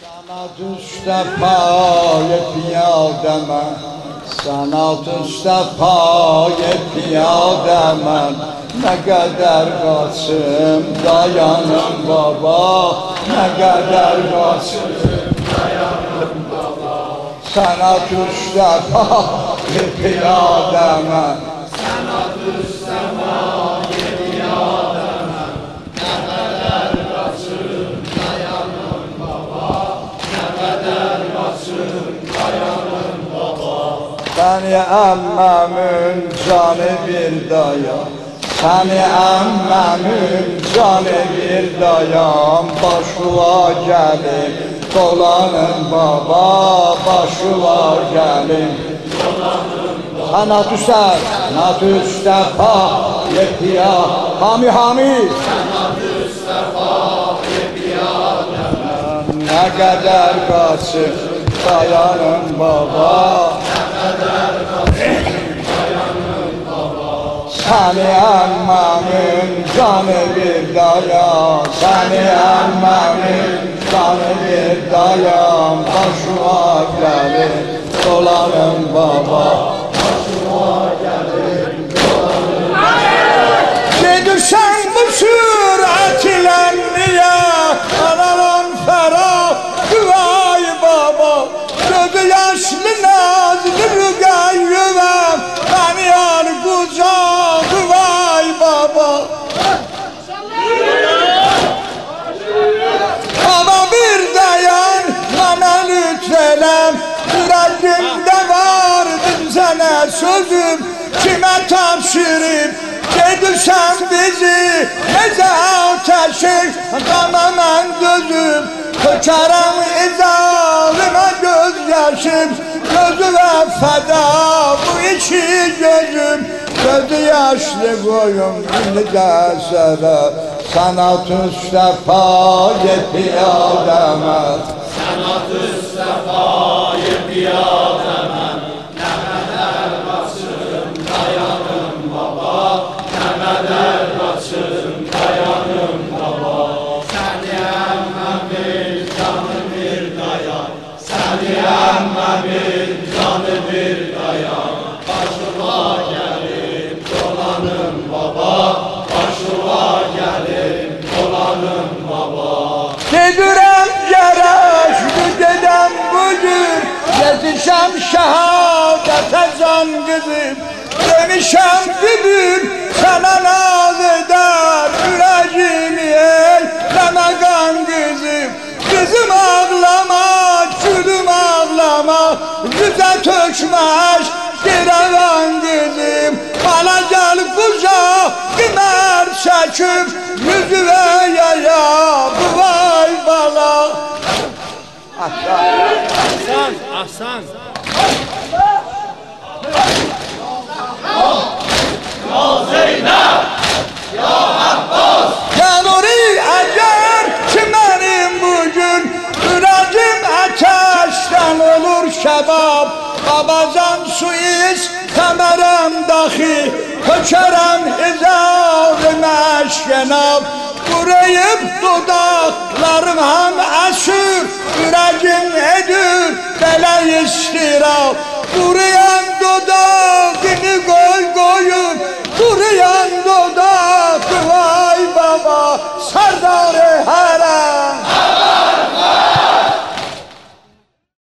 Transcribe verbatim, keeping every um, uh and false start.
Sanat üstə paye piyade mən, sanat üstə paye piyade mən. Nə qədər qaçım dayanım baba, nə qədər qaçım dayanım baba. Sanat üstə paye piyade mən, sanat üstə paye piyade mən. Nə qədər qaçım dayanım baba, nə qədər qaçım dayanım baba. Səni əmməmin canı bir dayan, səni əmməmin canı bir dayan. Başıva gəlim dolanım baba, başıva gəlim dolanım baba. Sanat üstə, sanat üstə paye piyade, hami hami. Sanat üstə paye piyade mən, nə qədər qaçım dayanım baba, nə qədər qaçım dayanım baba. Səni əmməmin canı bir dayan, səni əmməmin canı bir dayan. Başıma gəlim dolanım baba, başıma gəlim dolanım baba. Gedirsən bu sürət ilə niyə, ananın fərah güvay baba. Gözü yaşlı nazlı rüqəyyüvəm, bəni yar qucaq vay baba. Baba bir dayan, mənə lütfələm, ürəyimdə vardı sənə sözüm. Kimə tapşırıb gedirsən bizi, necə ateşik qana mən dözüm. Tökərəm izalimə göz yaşım, gözümə fəda bu iki gözüm. Gözü yaşlı qoyum indi sərə, sanat üstə paye piyade mən, sanat üstə paye piyade mən. Nə qədər qaçım dayanım baba, nə qədər qaçım dayanım baba. Səni əmməmin canı bir dayan, səni əmməmin canı bir dayan. Başıma gəlim dolanım baba, başıma gəlim dolanım baba. Gedirəm gərəkli gedəm bugün, yetişəm şəhadətə can qızım. Demişəm bugün sənə naz edər ürəyimi, ey sənə qan qızım. Qızım ağlama, gülüm ağlama, yüzə tökməş dirəvan qızım. Bana gəl qucaq qımər çəkib, yüzüvə yaya bu vay bala. Ahsan, ahsan. Ya Zeynep, ya Abbas. Ya Nuri əgər ki mənim bugün ürəcim ətəşdən olur şəbab. Babacan su iç kəmərəm daxi, tökərəm izarım əşkənab. Quruyub dodaqlarım həm əsür, ürəgim edir belə istirab. Quruyan dodaq